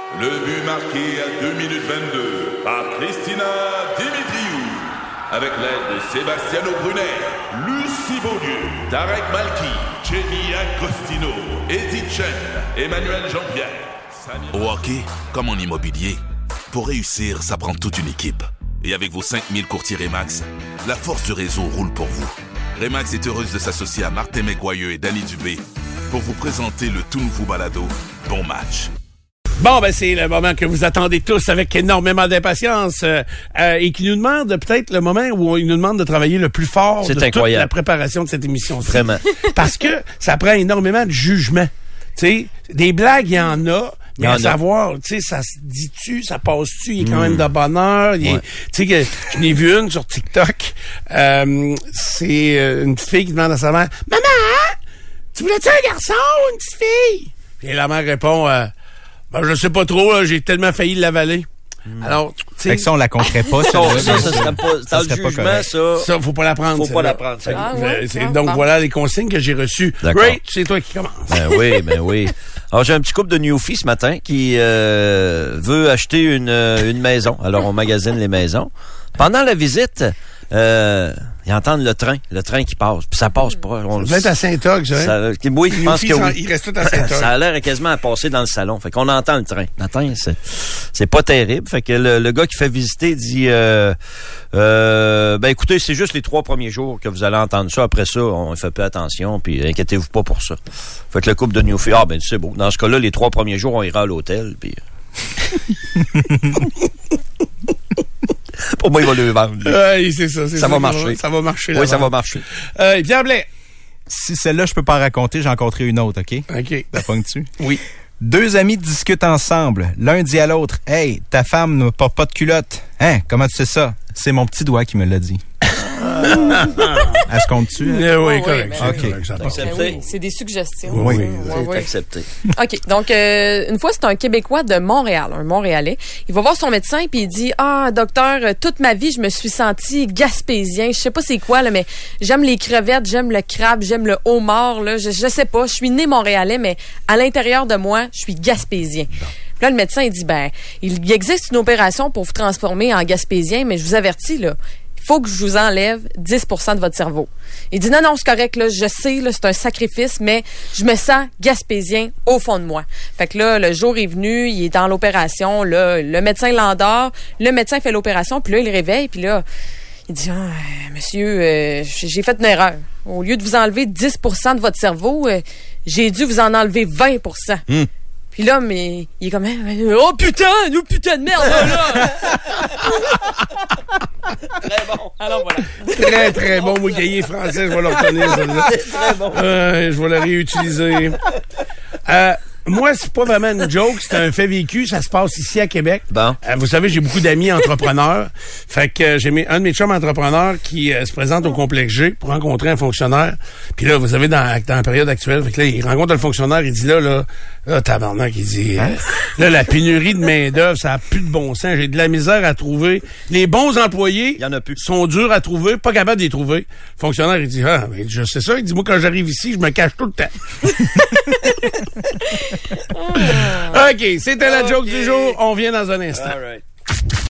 Le but marqué à 2 minutes 22 par Christina Dimitriou. Avec l'aide de Sebastiano Brunet, Lucie Beaulieu, Tarek Malki, Jenny Agostino, Edith Chen, Emmanuel Jean-Pierre. Au hockey, comme en immobilier, pour réussir, ça prend toute une équipe. Et avec vos 5000 courtiers Remax, la force du réseau roule pour vous. Remax est heureuse de s'associer à Martin McGuire et Danny Dubé pour vous présenter le tout nouveau balado Bon Match. Bon, ben c'est le moment que vous attendez tous avec énormément d'impatience et qui nous demande peut-être le moment où il nous demande de travailler le plus fort c'est de incroyable. toute la préparation de cette émission. Vraiment. Parce que ça prend énormément de jugement. Tu sais, des blagues, il y en a, mais à savoir, tu sais, ça se dit-tu, ça passe-tu, il est quand même de bonne heure. Tu sais, je n'ai vu une sur TikTok. C'est une petite fille qui demande à sa mère, « Maman, tu voulais-tu un garçon ou une petite fille? » Et la mère répond, ben, je sais pas trop, là, j'ai tellement failli l'avaler. Alors, tu sais. Fait que ça, on la compterait pas, ça serait pas, dans le jugement, ça, faut pas la prendre. Faut pas la prendre, ça. Donc, voilà les consignes que j'ai reçues. Ray, c'est toi qui commence. Ben oui. Alors, j'ai un petit couple de newfies ce matin qui veut acheter une maison. Alors, on magasine les maisons. Pendant la visite, ils entendent le train qui passe. Puis ça passe pas. Ça doit être à Saint-Og, ça. Oui, je pense que oui. Il reste tout à Saint-Og. Ça a l'air quasiment à passer dans le salon. Fait qu'on entend le train. Attends, c'est pas terrible. Fait que le gars qui fait visiter dit ben écoutez, c'est juste les 3 premiers jours que vous allez entendre ça. Après ça, on fait peu attention. Puis inquiétez-vous pas pour ça. Fait que le couple de newfies, ben c'est beau. Dans ce cas-là, les 3 premiers jours, on ira à l'hôtel. Puis pour moi, il va le vendre. C'est ça. Ça va marcher. Ça va marcher. Oui, ça va marcher. Pierre Blais. Si celle-là, je peux pas raconter, j'ai rencontré une autre, OK? OK. T'as pognes-tu? Oui. 2 amis discutent ensemble. L'un dit à l'autre, « Hey, ta femme ne porte pas de culotte. »« Hein? Comment tu sais ça? » C'est mon petit doigt qui me l'a dit. Elle se compte-tu? Oui, correct. Oui, c'est des suggestions. Oui. C'est accepté. OK. Donc, une fois, c'est un Québécois de Montréal, un Montréalais. Il va voir son médecin puis il dit, « Ah, docteur, toute ma vie, je me suis senti gaspésien. Je sais pas c'est quoi, là, mais j'aime les crevettes, j'aime le crabe, j'aime le homard, là. Je sais pas. Je suis né Montréalais, mais à l'intérieur de moi, je suis gaspésien. » Puis là, le médecin, il dit, ben, il existe une opération pour vous transformer en gaspésien, mais je vous avertis, là, il faut que je vous enlève 10% de votre cerveau. Il dit, non, c'est correct, là, je sais, là, c'est un sacrifice, mais je me sens gaspésien au fond de moi. Fait que là, le jour est venu, il est dans l'opération, là, le médecin l'endort, le médecin fait l'opération, puis là, il le réveille, puis là, il dit, monsieur, j'ai fait une erreur. Au lieu de vous enlever 10% de votre cerveau, j'ai dû vous en enlever 20%. Puis là, mais il est comme, oh putain de merde, là! Très bon. Alors voilà. Très, très bon. Moi, cahier français, je vais le retenir. Très bon. Je vais le réutiliser. Moi, c'est pas vraiment une joke, c'est un fait vécu. Ça se passe ici à Québec. Bon. Vous savez, j'ai beaucoup d'amis entrepreneurs. Fait que j'ai un de mes chums entrepreneurs qui se présente au complexe G pour rencontrer un fonctionnaire. Puis là, vous savez, dans la période actuelle, fait que là, il rencontre le fonctionnaire, il dit là, tabarnak, il dit, là, la pénurie de main-d'œuvre, ça a plus de bon sens. J'ai de la misère à trouver. Les bons employés, il y en a plus. Sont durs à trouver, pas capable de les trouver. Le fonctionnaire, il dit, ben, je sais ça. Il dit, moi, quand j'arrive ici, je me cache tout le temps. OK, c'était la joke du jour. On vient dans un instant. All right.